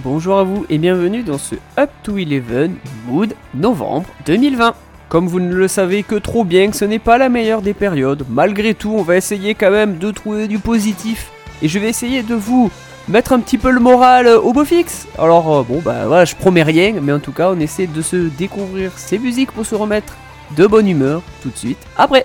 bonjour à vous et bienvenue dans ce Up to 11 Mood novembre 2020. Comme vous ne le savez que trop bien que ce n'est pas la meilleure des périodes, malgré tout on va essayer quand même de trouver du positif et je vais essayer de vous mettre un petit peu le moral au beau fixe. Alors voilà, je promets rien, mais en tout cas on essaie de se découvrir ces musiques pour se remettre de bonne humeur tout de suite après.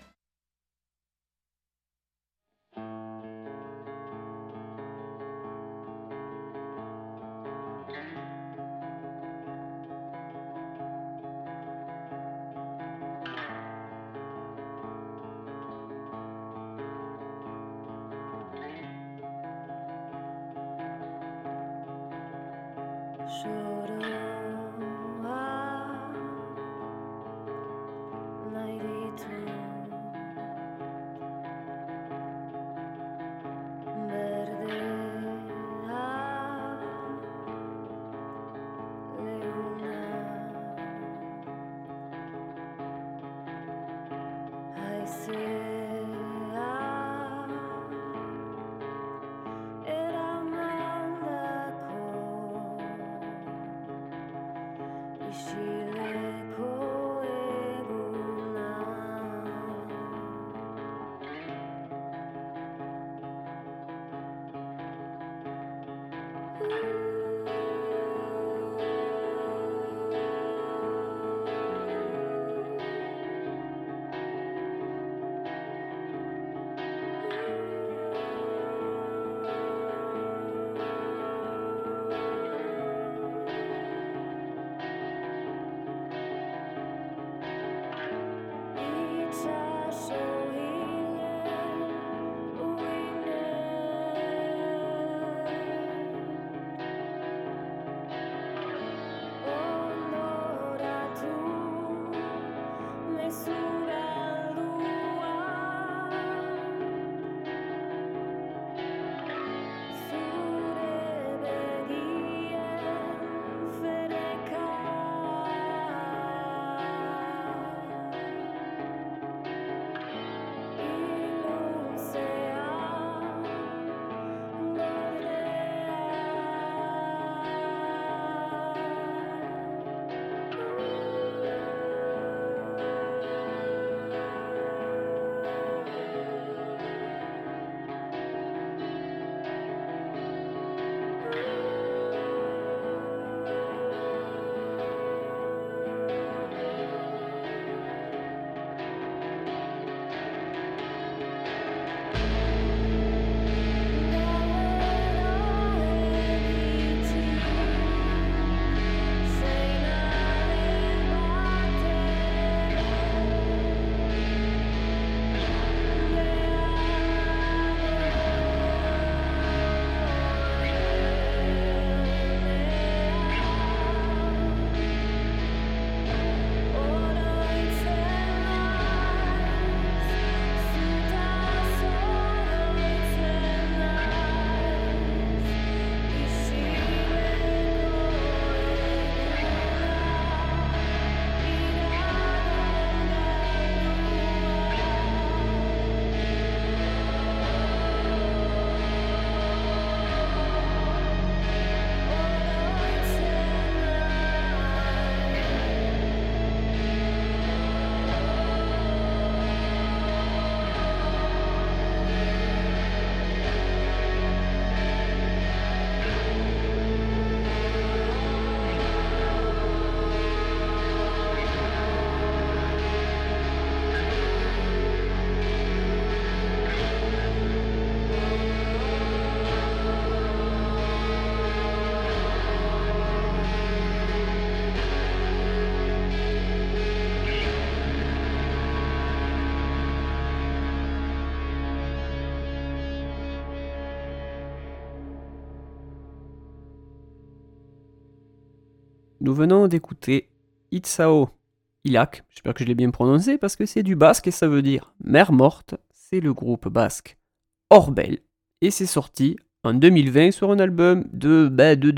Nous venons d'écouter Itzao Ilak, j'espère que je l'ai bien prononcé parce que c'est du basque et ça veut dire mer morte, c'est le groupe basque Orbel et c'est sorti en 2020 sur un album de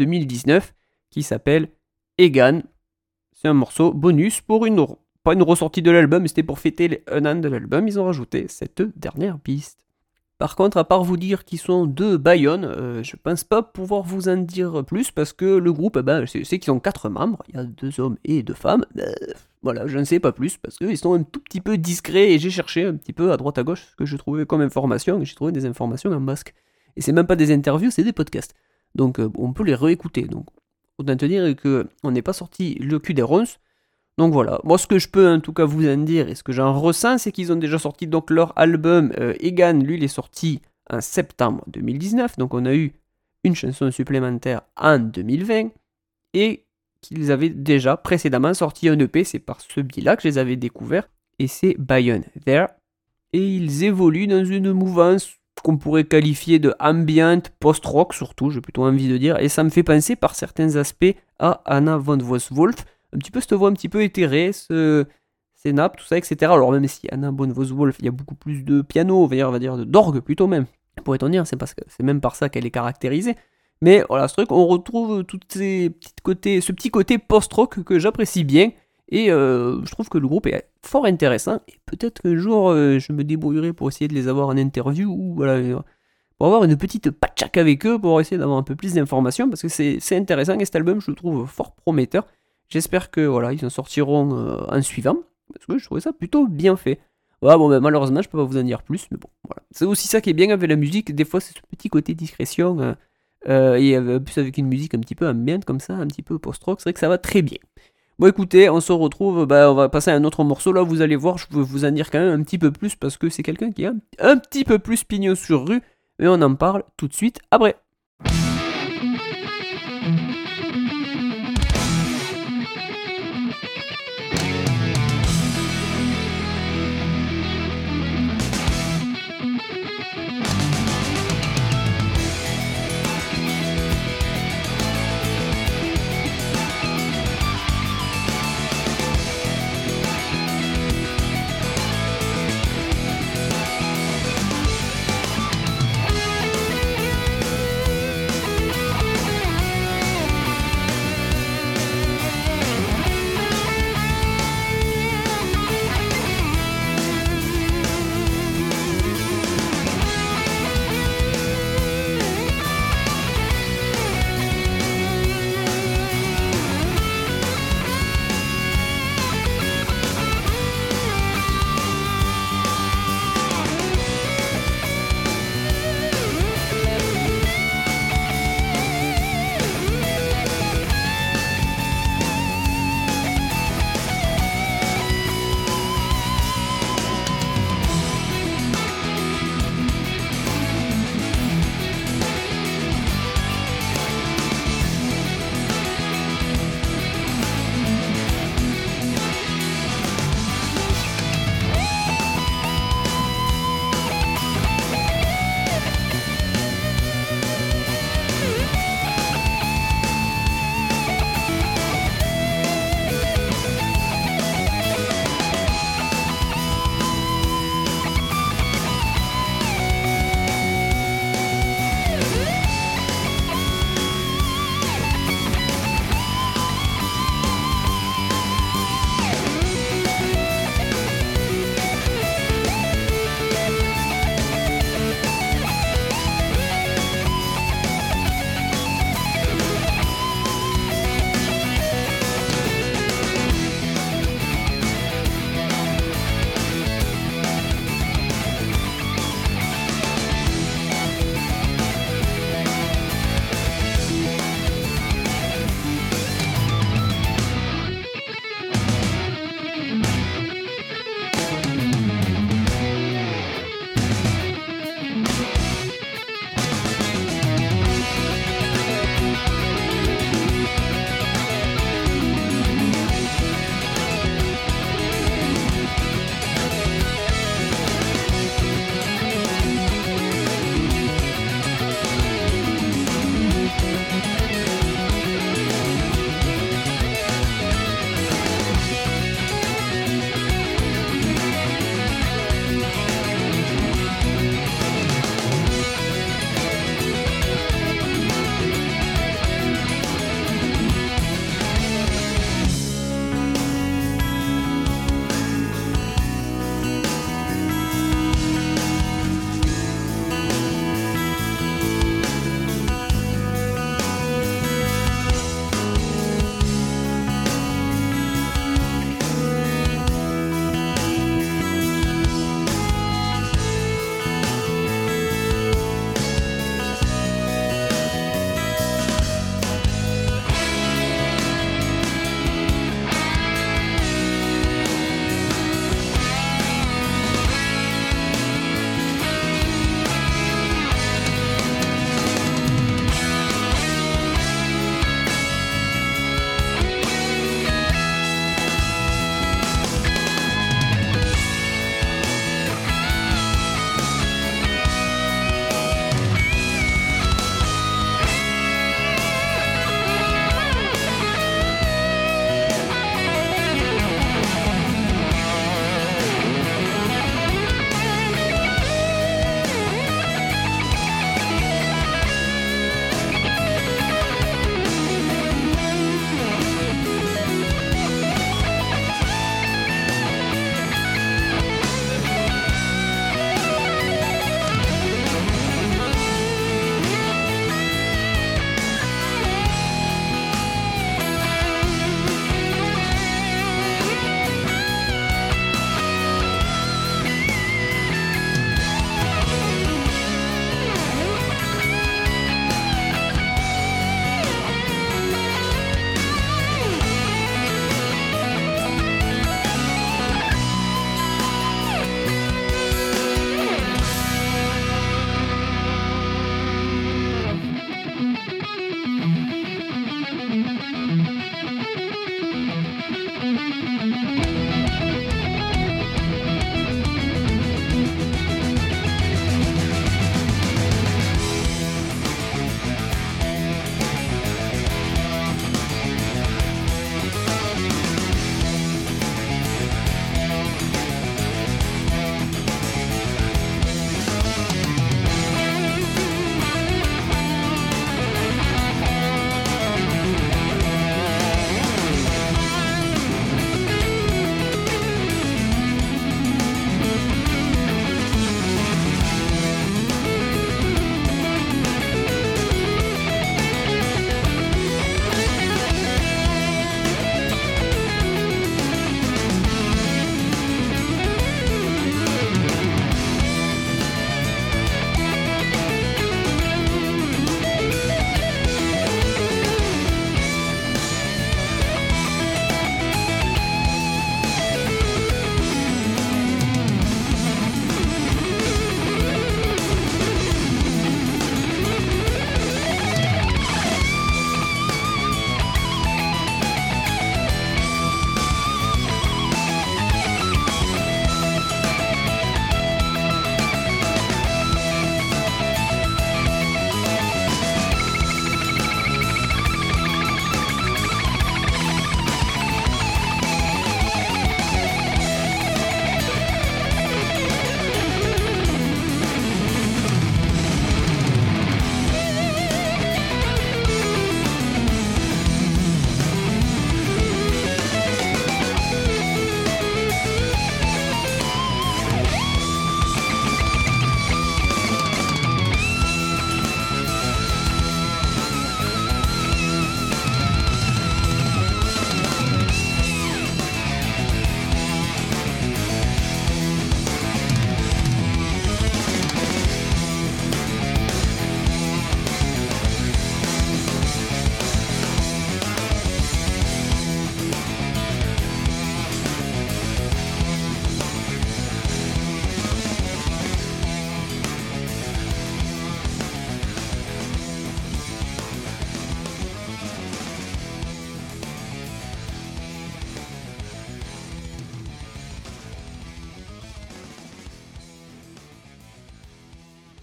2019 qui s'appelle Egan. C'est un morceau bonus pour pas une ressortie de l'album, mais c'était pour fêter un an de l'album, ils ont rajouté cette dernière piste. Par contre, à part vous dire qu'ils sont de Bayonne, je pense pas pouvoir vous en dire plus parce que le groupe, je sais qu'ils ont 4 membres, il y a 2 hommes et 2 femmes. Voilà, je ne sais pas plus parce qu'ils sont un tout petit peu discrets et j'ai cherché un petit peu à droite à gauche ce que je trouvais comme information et j'ai trouvé des informations en masque. Et c'est même pas des interviews, c'est des podcasts. Donc on peut les réécouter. Donc autant te dire que on n'est pas sorti le cul des ronces. Donc voilà, moi ce que je peux en tout cas vous en dire et ce que j'en ressens, c'est qu'ils ont déjà sorti donc leur album. Egan, lui, il est sorti en septembre 2019, donc on a eu une chanson supplémentaire en 2020 et qu'ils avaient déjà précédemment sorti un EP, c'est par ce biais-là que je les avais découverts et c'est Bayonne There. Et ils évoluent dans une mouvance qu'on pourrait qualifier de ambient, post-rock surtout, j'ai plutôt envie de dire, et ça me fait penser par certains aspects à Anna von Wolf, un petit peu cette voix un petit peu éthérée, ces nappes, tout ça, etc. Alors même si Anna von Wolf, il y a beaucoup plus de piano, on va dire d'orgue plutôt même, pourrait-on dire, c'est même par ça qu'elle est caractérisée. Mais voilà, ce truc, on retrouve ce petit côté post-rock que j'apprécie bien, et je trouve que le groupe est fort intéressant, et peut-être qu'un jour je me débrouillerai pour essayer de les avoir en interview, ou voilà, pour avoir une petite patchak avec eux, pour essayer d'avoir un peu plus d'informations, parce que c'est intéressant, et cet album, je le trouve fort prometteur. J'espère que voilà, ils en sortiront en suivant, parce que je trouvais ça plutôt bien fait. Voilà, bon, malheureusement, je peux pas vous en dire plus, mais bon, voilà. C'est aussi ça qui est bien avec la musique, des fois, c'est ce petit côté discrétion, et plus avec une musique un petit peu ambiante comme ça, un petit peu post-rock, c'est vrai que ça va très bien. Bon écoutez, on se retrouve, on va passer à un autre morceau, là vous allez voir, je peux vous en dire quand même un petit peu plus, parce que c'est quelqu'un qui est un petit peu plus pignon sur rue, mais on en parle tout de suite après.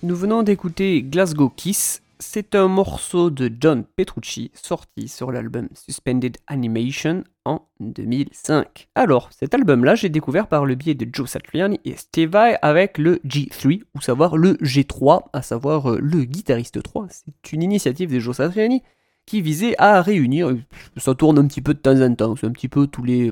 Nous venons d'écouter Glasgow Kiss. C'est un morceau de John Petrucci sorti sur l'album Suspended Animation en 2005. Alors, cet album-là, j'ai découvert par le biais de Joe Satriani et Steve Vai avec le G3, ou savoir le G3, à savoir le guitariste 3. C'est une initiative de Joe Satriani qui visait à réunir, ça tourne un petit peu de temps en temps, c'est un petit peu tous les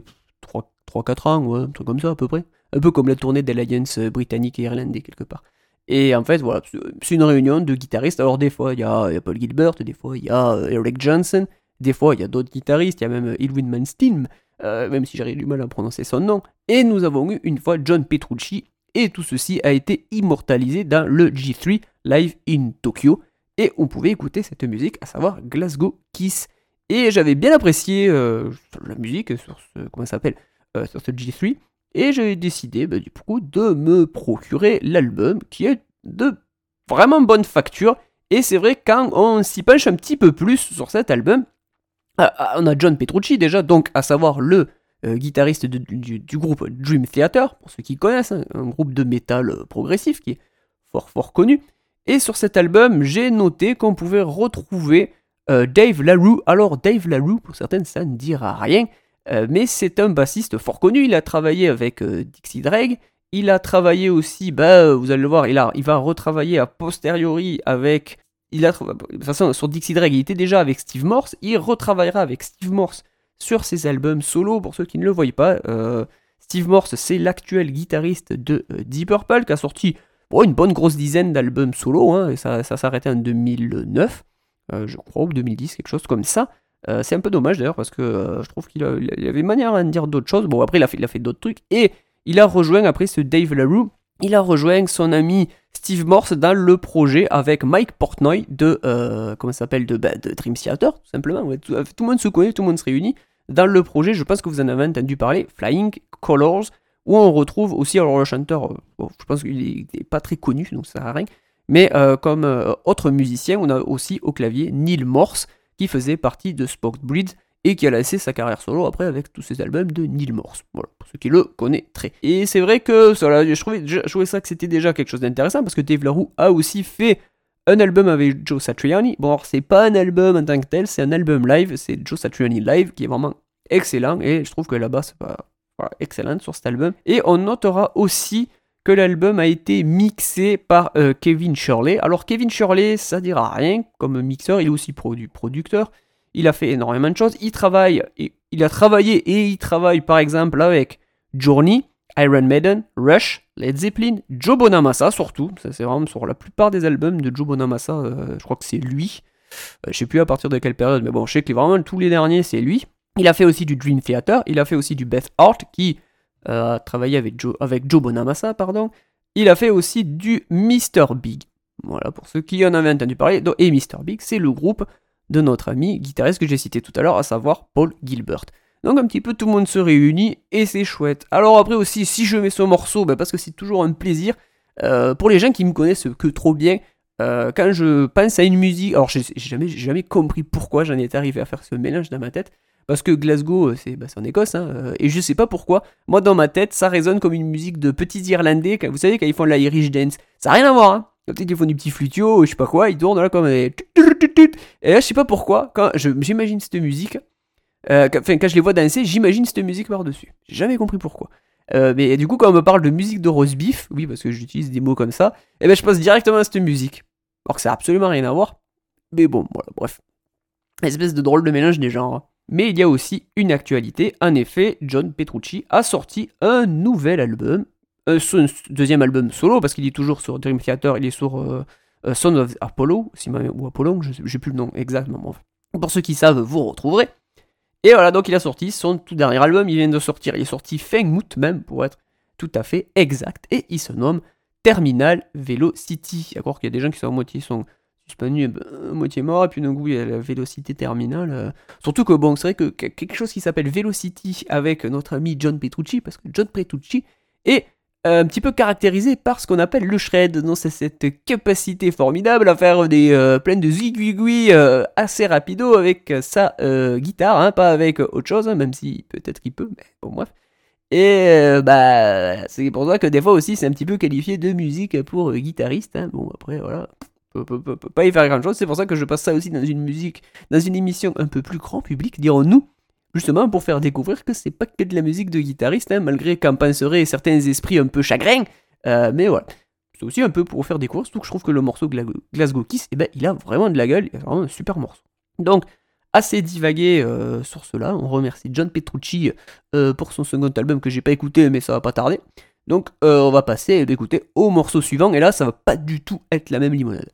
3-4 ans, ouais, un truc comme ça à peu près. Un peu comme la tournée d'Alliance britannique et irlandais quelque part. Et en fait, voilà, c'est une réunion de guitaristes. Alors, des fois, il y a Paul Gilbert, des fois, il y a Eric Johnson, des fois, il y a d'autres guitaristes, il y a même Ilwin Malmsteen, même si j'aurais du mal à prononcer son nom. Et nous avons eu une fois John Petrucci, et tout ceci a été immortalisé dans le G3 Live in Tokyo. Et on pouvait écouter cette musique, à savoir Glasgow Kiss. Et j'avais bien apprécié la musique sur sur ce G3. Et j'ai décidé du coup de me procurer l'album qui est de vraiment bonne facture. Et c'est vrai, quand on s'y penche un petit peu plus sur cet album, on a John Petrucci déjà, donc à savoir le guitariste du groupe Dream Theater, pour ceux qui connaissent, hein, un groupe de métal progressif qui est fort connu. Et sur cet album, j'ai noté qu'on pouvait retrouver Dave LaRue. Alors Dave LaRue, pour certaines, ça ne dira rien. Mais c'est un bassiste fort connu, il a travaillé avec Dixie Drake, il a travaillé aussi, vous allez le voir, il va retravailler a posteriori avec... de toute façon, sur Dixie Drake, il était déjà avec Steve Morse, il retravaillera avec Steve Morse sur ses albums solo, pour ceux qui ne le voient pas. Steve Morse, c'est l'actuel guitariste de Deep Purple, qui a sorti une bonne grosse dizaine d'albums solo, hein, et ça s'arrêtait en 2009, je crois, ou 2010, quelque chose comme ça. C'est un peu dommage d'ailleurs parce que je trouve qu'il avait manière à dire d'autres choses. Bon, après il a fait d'autres trucs et il a rejoint après ce Dave LaRue. Il a rejoint son ami Steve Morse dans le projet avec Mike Portnoy de Dream Theater, tout simplement. Ouais, tout le monde se connaît, tout le monde se réunit dans le projet. Je pense que vous en avez entendu parler, Flying Colors, où on retrouve aussi, alors le chanteur, je pense qu'il n'est pas très connu, donc ça sert à rien. Mais comme autre musicien, on a aussi au clavier Neil Morse, qui faisait partie de Spoked Breed et qui a laissé sa carrière solo après avec tous ses albums de Neil Morse. Voilà, pour ceux qui le connaîtraient. Et c'est vrai que je trouvais ça que c'était déjà quelque chose d'intéressant parce que Dave LaRue a aussi fait un album avec Joe Satriani. Bon, alors c'est pas un album en tant que tel, c'est un album live, c'est Joe Satriani live qui est vraiment excellent et je trouve que la basse est excellente sur cet album. Et on notera aussi que l'album a été mixé par Kevin Shirley. Alors Kevin Shirley, ça dira rien comme mixeur, il est aussi producteur, il a fait énormément de choses, il a travaillé et il travaille par exemple avec Journey, Iron Maiden, Rush, Led Zeppelin, Joe Bonamassa surtout, ça c'est vraiment sur la plupart des albums de Joe Bonamassa, je crois que c'est lui, je sais plus à partir de quelle période, mais bon je sais que vraiment tous les derniers c'est lui. Il a fait aussi du Dream Theater, il a fait aussi du Beth Hart qui a travaillé avec Joe Bonamassa, pardon. Il a fait aussi du Mr. Big. Voilà, pour ceux qui en avaient entendu parler. Et Mr. Big, c'est le groupe de notre ami guitariste que j'ai cité tout à l'heure, à savoir Paul Gilbert. Donc un petit peu tout le monde se réunit et c'est chouette. Alors après aussi, si je mets ce morceau, parce que c'est toujours un plaisir, pour les gens qui me connaissent que trop bien, quand je pense à une musique, alors j'ai jamais compris pourquoi j'en étais arrivé à faire ce mélange dans ma tête. Parce que Glasgow, c'est en Écosse, hein, et je sais pas pourquoi, moi dans ma tête, ça résonne comme une musique de petits Irlandais, vous savez, quand ils font l'Irish Dance. Ça n'a rien à voir, hein. Peut-être qu'ils font du petit flutio, je sais pas quoi, ils tournent là comme des... Et là, je sais pas pourquoi, quand j'imagine cette musique, quand je les vois danser, j'imagine cette musique par-dessus. J'ai jamais compris pourquoi. Mais du coup, quand on me parle de musique de roast beef, oui, parce que j'utilise des mots comme ça, je passe directement à cette musique. Alors que ça n'a absolument rien à voir. Mais bon, voilà, bref. Espèce de drôle de mélange des genres. Mais il y a aussi une actualité, en effet, John Petrucci a sorti un nouvel album, son deuxième album solo, parce qu'il est toujours sur Dream Theater, il est sur Son of Apollo, ou Apollon, j'ai plus le nom exactement. Pour ceux qui savent, vous retrouverez. Et voilà, donc il a sorti son tout dernier album, il vient de sortir, il est sorti fin août même, pour être tout à fait exact, et il se nomme Terminal Velocity. D'accord qu'il y a des gens qui sont à moitié suspendu, moitié mort, et puis d'un coup il y a la Vélocité Terminale. Surtout que bon, c'est vrai que quelque chose qui s'appelle Velocity avec notre ami John Petrucci, parce que John Petrucci est un petit peu caractérisé par ce qu'on appelle le shred, donc c'est cette capacité formidable à faire des pleines de zigouigouis assez rapido avec sa guitare, hein, pas avec autre chose, hein, même si peut-être qu'il peut, mais bon bref. Et bah, c'est pour ça que des fois aussi, c'est un petit peu qualifié de musique pour guitariste. Hein. Bon, après, voilà, peut pas y faire grand chose. C'est pour ça que je passe ça aussi dans une musique, dans une émission un peu plus grand public, dirons-nous. Justement pour faire découvrir que c'est pas que de la musique de guitariste, hein, malgré qu'en penseraient certains esprits un peu chagrins. Mais voilà. C'est aussi un peu pour faire découvrir, surtout que je trouve que le morceau Glasgow Kiss, eh ben, il a vraiment de la gueule, il a vraiment un super morceau. Donc, assez divagué sur cela, on remercie John Petrucci pour son second album que j'ai pas écouté, mais ça va pas tarder. Donc, on va passer d'écouter au morceau suivant, et là, ça va pas du tout être la même limonade.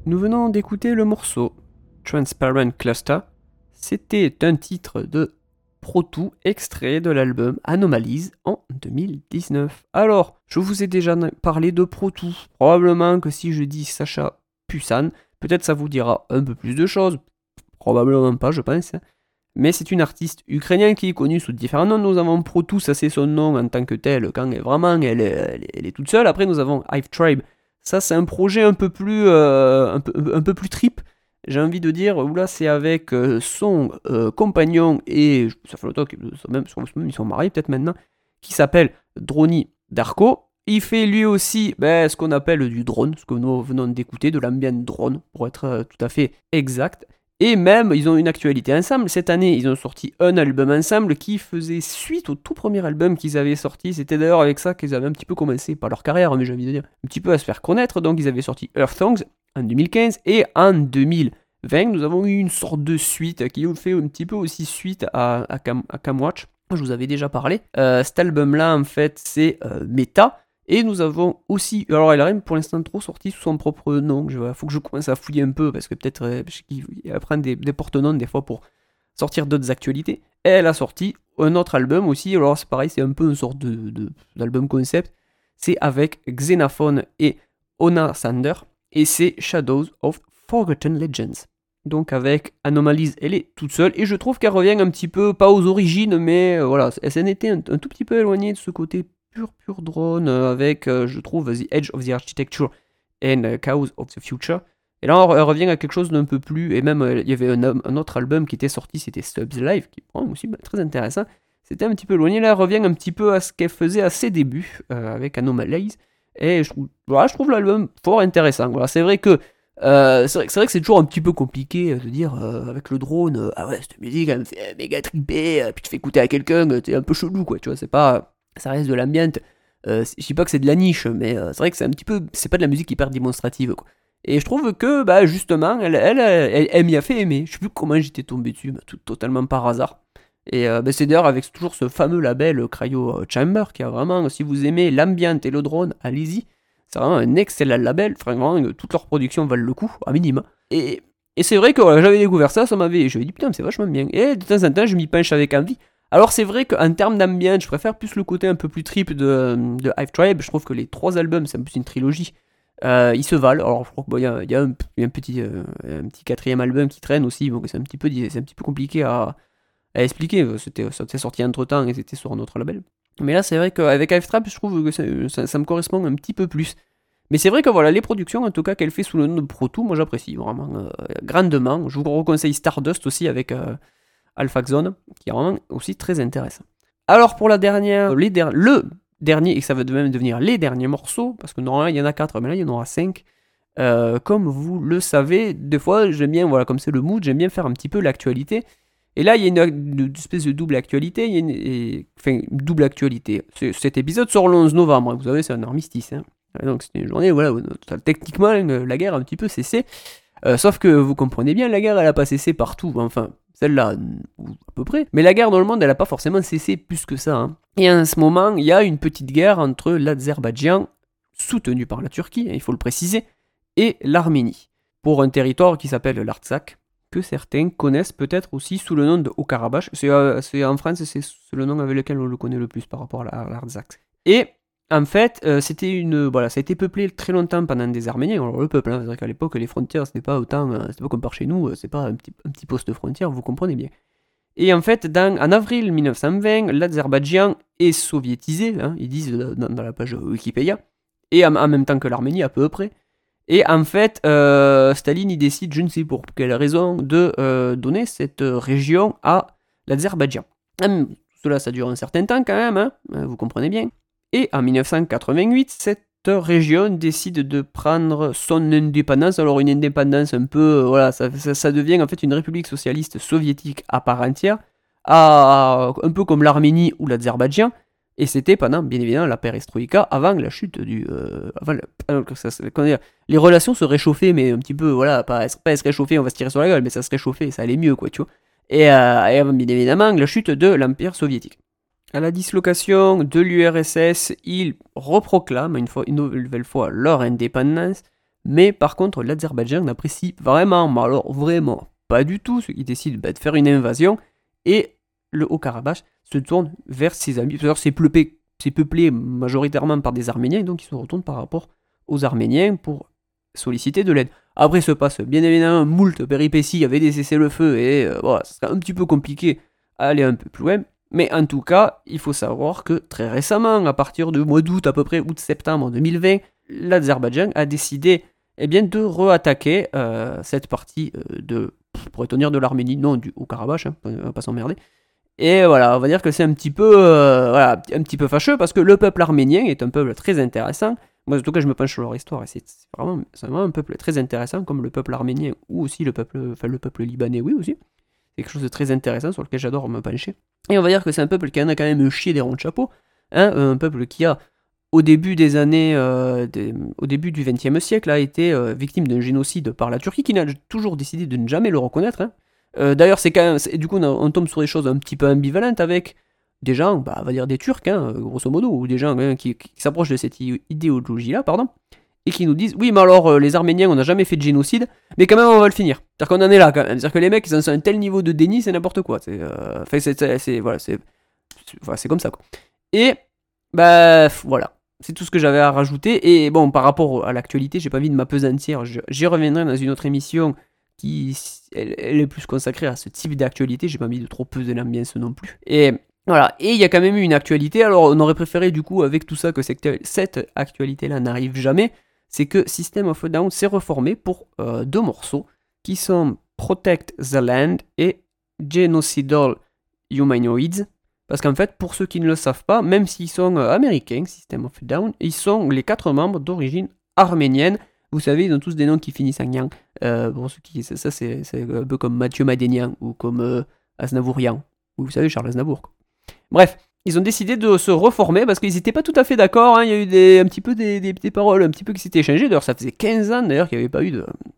Nous venons d'écouter le morceau Transparent Cluster. C'était un titre de Pro2 extrait de l'album Anomalies en 2019. Alors, je vous ai déjà parlé de Pro2. Probablement que si je dis Sacha Pusan, peut-être ça vous dira un peu plus de choses. Probablement pas, je pense. Mais c'est une artiste ukrainienne qui est connue sous différents noms. Nous avons Pro2, ça c'est son nom en tant que tel, quand elle est toute seule. Après nous avons Hive Tribe. Ça c'est un projet un peu plus trip. J'ai envie de dire, là c'est avec son compagnon, et ça fait longtemps qu'ils ils sont mariés peut-être maintenant, qui s'appelle Droni Darko. Il fait lui aussi ce qu'on appelle du drone, ce que nous venons d'écouter, de l'ambient drone, pour être tout à fait exact. Et même, ils ont une actualité ensemble. Cette année, ils ont sorti un album ensemble qui faisait suite au tout premier album qu'ils avaient sorti. C'était d'ailleurs avec ça qu'ils avaient un petit peu commencé, pas leur carrière, mais j'ai envie de dire, un petit peu à se faire connaître. Donc, ils avaient sorti Earth Songs en 2015, et en 2020, nous avons eu une sorte de suite qui ont fait un petit peu aussi suite à Camwatch. Je vous avais déjà parlé. Cet album-là, en fait, c'est Meta. Et nous avons aussi, alors elle a rien pour l'instant trop sorti sous son propre nom, faut que je commence à fouiller un peu, parce que peut-être elle prend des porte-noms des fois pour sortir d'autres actualités. Et elle a sorti un autre album aussi, alors c'est pareil, c'est un peu une sorte d'album concept, c'est avec Xenophon et Ona Sander, et c'est Shadows of Forgotten Legends. Donc avec Anomalies, elle est toute seule, et je trouve qu'elle revient un petit peu, pas aux origines, mais voilà, elle s'en était un tout petit peu éloignée de ce côté pur drone, avec, je trouve, The Edge of the Architecture and Chaos of the Future. Et là, on revient à quelque chose d'un peu plus, et même, il y avait un autre album qui était sorti, c'était Stubbs Live, qui est aussi très intéressant. C'était un petit peu éloigné, là, elle revient un petit peu à ce qu'elle faisait à ses débuts, avec Anomalies, et je trouve l'album fort intéressant. Voilà, c'est vrai que c'est toujours un petit peu compliqué de dire avec le drone, ah ouais, cette musique elle me fait méga tripper, puis tu fais écouter à quelqu'un, t'es un peu chelou, quoi, tu vois, c'est pas... Ça reste de l'ambient. Je dis pas que c'est de la niche, mais c'est vrai que c'est un petit peu. C'est pas de la musique hyper démonstrative, quoi. Et je trouve que, justement, elle m'y a fait aimer. Je sais plus comment j'étais tombé dessus, totalement par hasard. Et c'est d'ailleurs avec toujours ce fameux label Cryo Chamber qui a vraiment, si vous aimez l'ambient et le drone, allez-y. C'est vraiment un excellent label. Vraiment, toutes leurs productions valent le coup, à minima. Et c'est vrai que voilà, j'avais découvert ça, je m'avais dit putain, c'est vachement bien. Et de temps en temps, je m'y penche avec envie. Alors c'est vrai qu'en termes d'ambiance, je préfère plus le côté un peu plus trip de Hive Tribe. Je trouve que les 3 albums, c'est un peu une trilogie, ils se valent. Alors je crois qu'il y a un petit 4e album qui traîne aussi, donc c'est un petit peu compliqué à expliquer. Ça s'est sorti entre temps et c'était sur un autre label. Mais là c'est vrai qu'avec Hive Tribe, je trouve que ça me correspond un petit peu plus. Mais c'est vrai que voilà, les productions en tout cas qu'elle fait sous le nom de Pro2, moi j'apprécie vraiment grandement. Je vous reconseille Stardust aussi avec... Alpha Zone, qui est vraiment aussi très intéressant. Alors pour la dernière, le dernier, et ça va même devenir les derniers morceaux, parce que normalement il y en a 4, mais là il y en aura 5. Comme vous le savez, des fois j'aime bien, voilà, comme c'est le mood, j'aime bien faire un petit peu l'actualité. Et là il y a une espèce de double actualité, une double actualité. Cet épisode sort le 11 novembre, vous savez, c'est un armistice. Hein. Donc c'est une journée, voilà, où techniquement la guerre a un petit peu cessé. Sauf que vous comprenez bien, la guerre elle a pas cessé partout, enfin celle-là à peu près, mais la guerre dans le monde elle a pas forcément cessé plus que ça. Hein. Et en ce moment il y a une petite guerre entre l'Azerbaïdjan, soutenu par la Turquie, il faut le préciser, et l'Arménie, pour un territoire qui s'appelle l'Artsakh, que certains connaissent peut-être aussi sous le nom de Haut-Karabakh. C'est en France, c'est le nom avec lequel on le connaît le plus par rapport à l'Artsakh. Et en fait, ça a été peuplé très longtemps pendant des Arméniens. Alors le peuple, hein, c'est vrai qu'à l'époque, les frontières, c'était pas comme par chez nous, c'est pas un petit poste de frontière, vous comprenez bien. Et en fait, en avril 1920, l'Azerbaïdjan est soviétisé, hein, ils disent dans la page Wikipédia, et en même temps que l'Arménie à peu près. Et en fait, Staline, il décide, je ne sais pour quelle raison, de donner cette région à l'Azerbaïdjan. Cela, ça dure un certain temps quand même, hein, vous comprenez bien. Et en 1988, cette région décide de prendre son indépendance. Alors une indépendance un peu, voilà, ça devient en fait une république socialiste soviétique à part entière, un peu comme l'Arménie ou l'Azerbaïdjan. Et c'était pendant, bien évidemment, la perestroïka, avant la chute du... les relations se réchauffaient, mais un petit peu, voilà, pas se réchauffer, on va se tirer sur la gueule, mais ça se réchauffait, ça allait mieux, quoi, tu vois. Et bien évidemment, la chute de l'Empire soviétique. À la dislocation de l'URSS, ils reproclament une nouvelle fois leur indépendance, Mais par contre, l'Azerbaïdjan n'apprécie vraiment, mais alors vraiment pas du tout, ceux qui décident de faire une invasion, et le Haut-Karabakh se tourne vers ses amis. D'ailleurs, c'est peuplé majoritairement par des Arméniens, donc ils se retournent par rapport aux Arméniens pour solliciter de l'aide. Après se passe bien évidemment moult péripéties avec des cessez-le-feu, et voilà, ça sera un petit peu compliqué à aller un peu plus loin. Mais en tout cas, il faut savoir que très récemment, à partir du mois d'août, à peu près août-septembre 2020, l'Azerbaïdjan a décidé de re-attaquer cette partie pourrait-on dire de l'Arménie, non, du Haut-Karabakh, on va pas s'emmerder. Et voilà, on va dire que c'est un petit peu fâcheux, parce que le peuple arménien est un peuple très intéressant. Moi, en tout cas, je me penche sur leur histoire, et c'est vraiment un peuple très intéressant, comme le peuple arménien, ou aussi le peuple libanais, oui, aussi. C'est quelque chose de très intéressant sur lequel j'adore me pencher. Et on va dire que c'est un peuple qui en a quand même chié des ronds de chapeau, un peuple qui a, au début du XXe siècle, a été victime d'un génocide par la Turquie, qui n'a toujours décidé de ne jamais le reconnaître. D'ailleurs, c'est quand même, du coup, on tombe sur des choses un petit peu ambivalentes avec des gens, on va dire des Turcs, grosso modo, ou des gens qui s'approchent de cette idéologie-là, et qui nous disent, oui, mais alors, les Arméniens, on n'a jamais fait de génocide, mais quand même, on va le finir. C'est-à-dire qu'on en est là, quand même. C'est-à-dire que les mecs, ils ont un tel niveau de déni, c'est n'importe quoi. C'est comme ça, quoi. Et, voilà. C'est tout ce que j'avais à rajouter. Et bon, par rapport à l'actualité, j'ai pas envie de m'apesantir. J'y reviendrai dans une autre émission qui elle est plus consacrée à ce type d'actualité. J'ai pas envie de trop peser l'ambiance non plus. Et voilà. Et il y a quand même eu une actualité. Alors, on aurait préféré, du coup, avec tout ça, que cette actualité-là n'arrive jamais. C'est que System of a Down s'est reformé pour 2 morceaux qui sont Protect the Land et Genocidal Humanoids. Parce qu'en fait, pour ceux qui ne le savent pas, même s'ils sont américains, System of a Down, ils sont les 4 membres d'origine arménienne. Vous savez, ils ont tous des noms qui finissent en yang. Pour ceux qui, ça c'est un peu comme Mathieu Madénian ou comme Aznavourian. Vous savez, Charles Aznavour. Bref, ils ont décidé de se reformer parce qu'ils n'étaient pas tout à fait d'accord. Il y a eu des paroles un petit peu qui s'étaient échangées. D'ailleurs, ça faisait 15 ans d'ailleurs qu'il n'y avait pas eu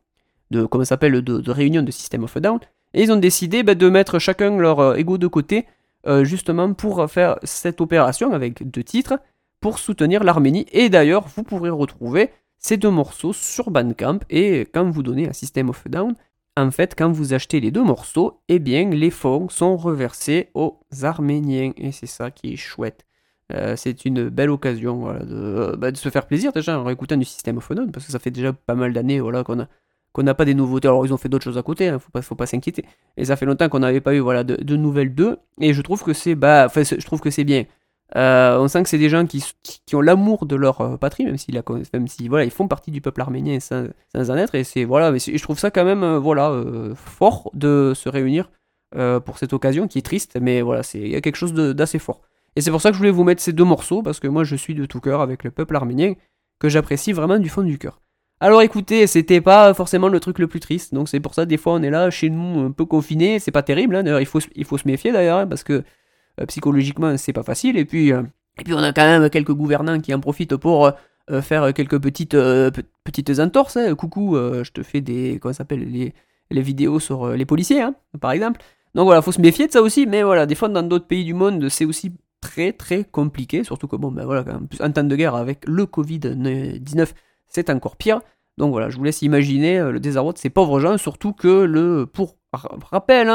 de réunion de System of a Down. Et ils ont décidé de mettre chacun leur ego de côté, justement pour faire cette opération avec 2 titres pour soutenir l'Arménie. Et d'ailleurs, vous pourrez retrouver ces 2 morceaux sur Bandcamp. Et quand vous donnez à System of a Down, en fait, quand vous achetez les 2 morceaux, eh bien, les fonds sont reversés aux Arméniens. Et c'est ça qui est chouette. C'est une belle occasion, voilà, de se faire plaisir déjà en réécoutant du System of a Down, parce que ça fait déjà pas mal d'années, voilà, qu'on n'a pas des nouveautés. Alors, ils ont fait d'autres choses à côté, faut pas s'inquiéter. Et ça fait longtemps qu'on n'avait pas eu, voilà, de nouvelles d'eux. Et je trouve que c'est bien. On sent que c'est des gens qui ont l'amour de leur patrie, même si voilà, ils font partie du peuple arménien sans en être. Et je trouve ça quand même fort de se réunir pour cette occasion qui est triste, mais voilà, il y a quelque chose d'assez fort. Et c'est pour ça que je voulais vous mettre ces 2 morceaux, parce que moi je suis de tout cœur avec le peuple arménien, que j'apprécie vraiment du fond du cœur. Alors écoutez, c'était pas forcément le truc le plus triste, donc c'est pour ça des fois on est là chez nous un peu confinés, c'est pas terrible, d'ailleurs il faut se méfier d'ailleurs, parce que psychologiquement c'est pas facile, et puis on a quand même quelques gouvernants qui en profitent pour faire quelques petites entorses. Coucou, je te fais les vidéos sur les policiers, par exemple. Donc voilà, faut se méfier de ça aussi, mais voilà, des fois dans d'autres pays du monde c'est aussi très très compliqué, surtout que en temps de guerre avec le Covid-19 c'est encore pire. Donc voilà, je vous laisse imaginer le désarroi de ces pauvres gens, surtout que pour rappel,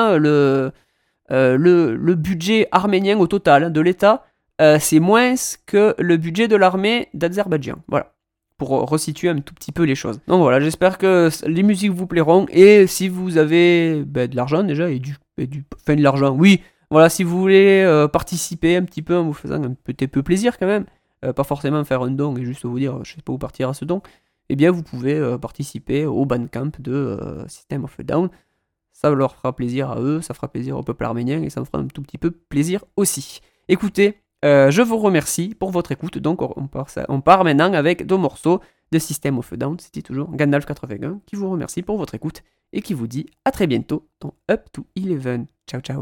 le budget arménien au total de l'État, c'est moins que le budget de l'armée d'Azerbaïdjan. Voilà, pour resituer un tout petit peu les choses. Donc voilà, j'espère que les musiques vous plairont, et si vous avez de l'argent déjà, et de l'argent, oui, voilà, si vous voulez participer un petit peu en vous faisant un petit peu plaisir quand même, pas forcément faire un don et juste vous dire je sais pas où partir à ce don, eh bien vous pouvez participer au Bandcamp de System of a Down. Ça leur fera plaisir à eux, ça fera plaisir au peuple arménien, et ça me fera un tout petit peu plaisir aussi. Écoutez, je vous remercie pour votre écoute. Donc on part maintenant avec 2 morceaux de System of a Down. C'était toujours Gandalf81 qui vous remercie pour votre écoute et qui vous dit à très bientôt dans Up to 11. Ciao ciao.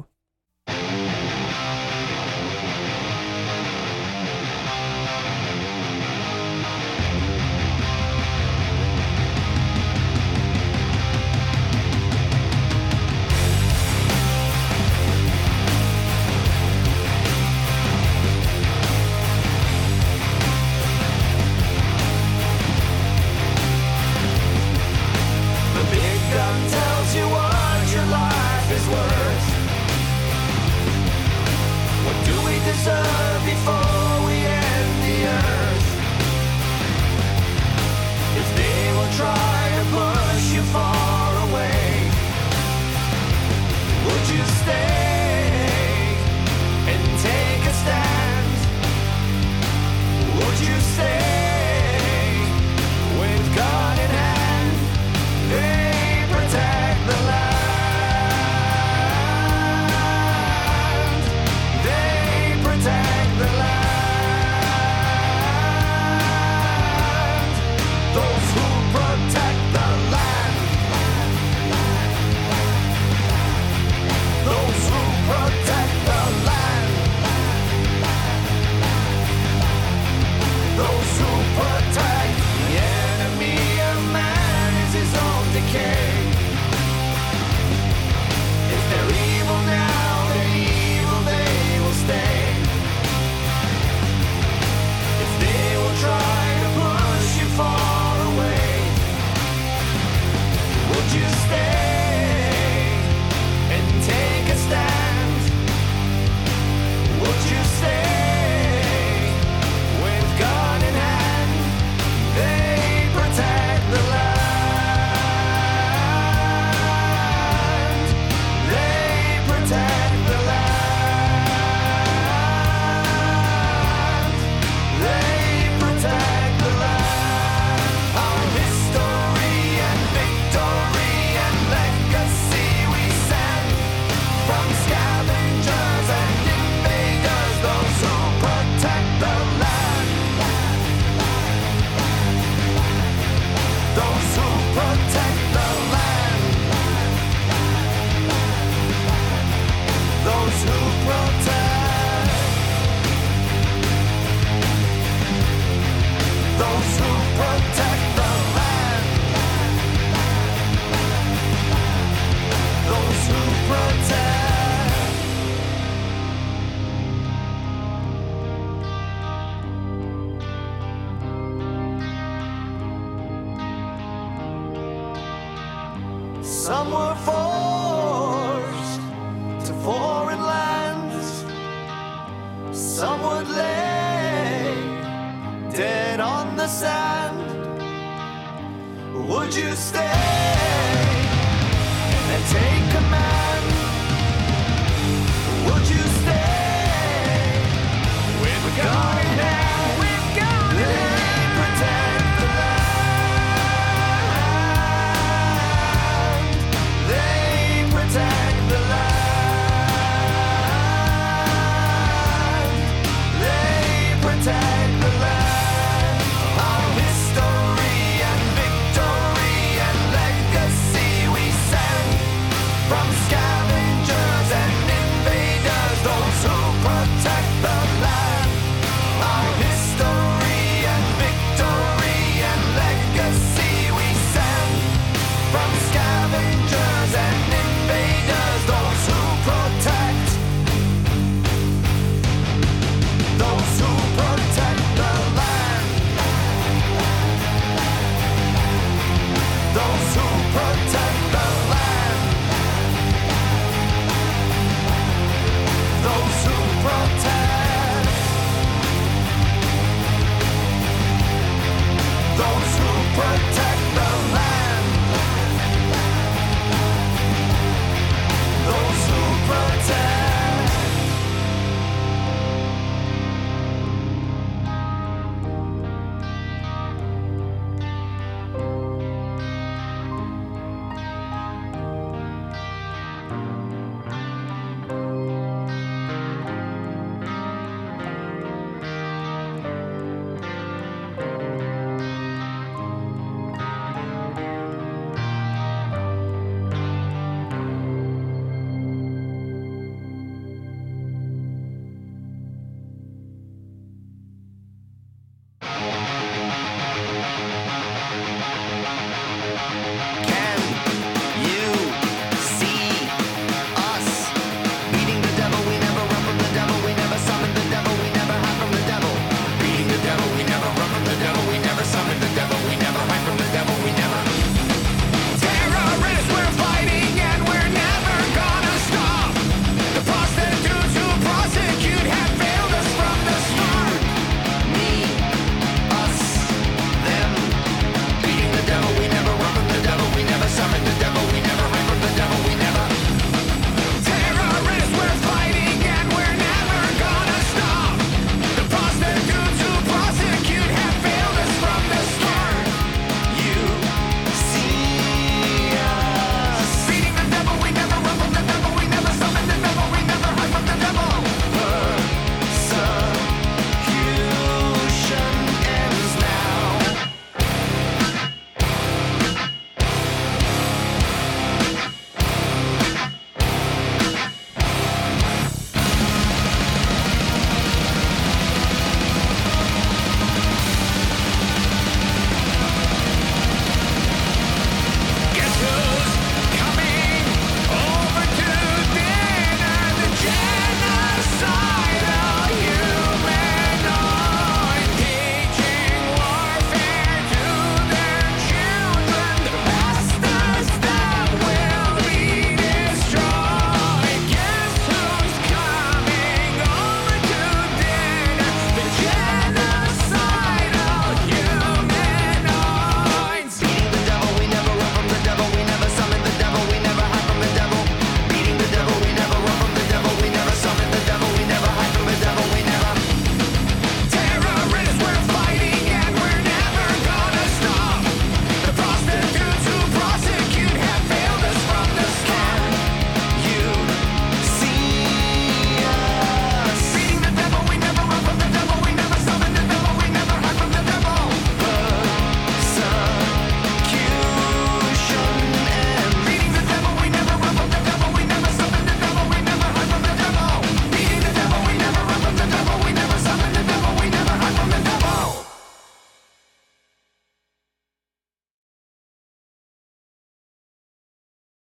Some were forced to foreign lands. Some would lay dead on the sand. Would you stay and take